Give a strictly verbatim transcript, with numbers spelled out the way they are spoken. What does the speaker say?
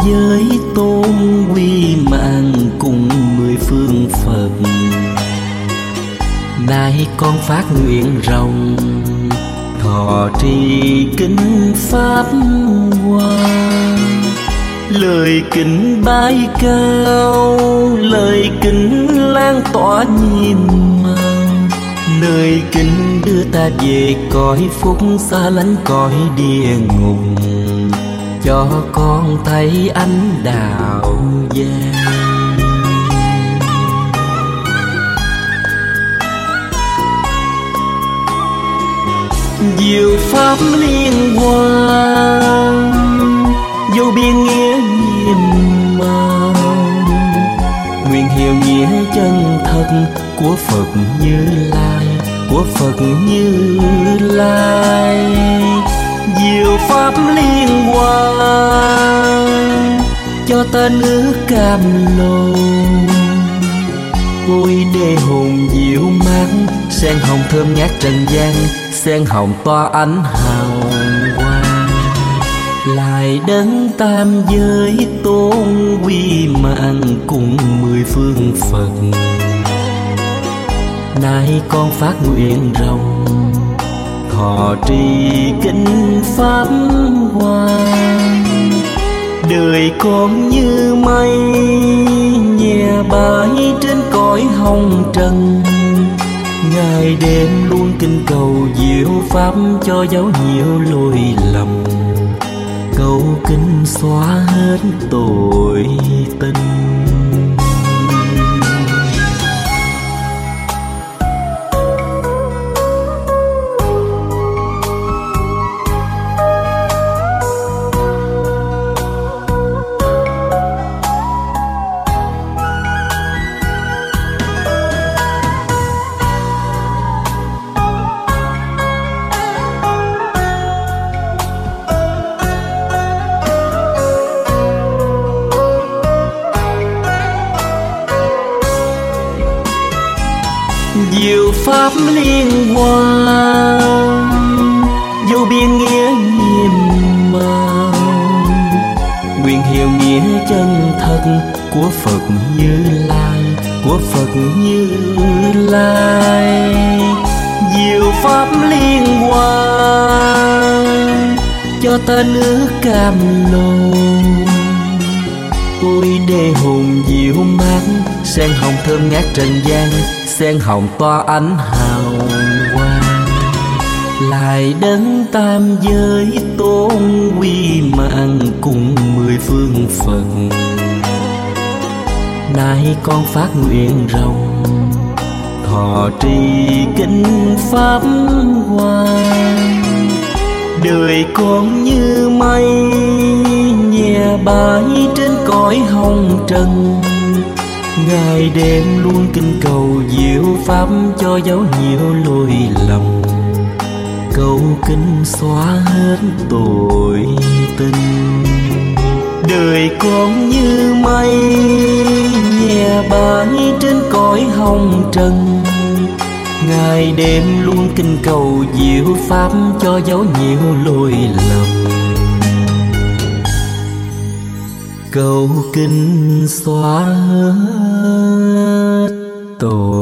giới tôn quy mạng cùng mười phương Phật. Nay con phát nguyện rộng thọ trì kinh pháp hoa. Lời kính bái cao, lời kính lan tỏa nhiệm màu. Lời kính đưa ta về cõi phúc xa lánh cõi địa ngục, cho con thấy ánh đạo vàng. Diệu pháp liên hoa, vô biên nghĩa nhiệm màu. Nguyện hiểu nghĩa chân thật của Phật Như Lai, của Phật Như Lai. Diệu pháp liên hoa, cho ta nước cam lồ. Ôi đề hồn diệu mát, sen hồng thơm ngát trần gian, sen hồng tỏa ánh hào quang. Lại đấng tam giới tôn quy mạng cùng mười phương Phật. Nay con phát nguyện rộng thọ trì kinh pháp hoa. Đời con như mây nhẹ bãi trên cõi hồng trần. Ngày đêm luôn kinh cầu diệu pháp cho dấu nhiều lỗi lầm. Cầu kinh xóa hết tội tình. Diệu pháp liên hoa, vô biên nghĩa nhiệm màu. Nguyện hiểu nghĩa chân thật của Phật Như Lai, của Phật Như Lai. Diệu pháp liên hoa, cho ta nước cam lồ. Ôi đề hồn diệu mát, sen hồng thơm ngát trần gian, sen hồng tỏa ánh hào quang. Lại đấng tam giới tôn quy mạng cùng mười phương Phật. Nay con phát nguyện rộng thọ trì kinh pháp hoa. Đời con như mây nhẹ bãi trên cõi hồng trần. Ngày đêm luôn kinh cầu diệu pháp cho dấu nhiều lỗi lầm. Cầu kinh xóa hết tội tình. Đời con như mây nhẹ bãi trên cõi hồng trần. Ngày đêm luôn kinh cầu diệu pháp cho dấu nhiều lỗi lầm. Cầu kinh xóa hết tội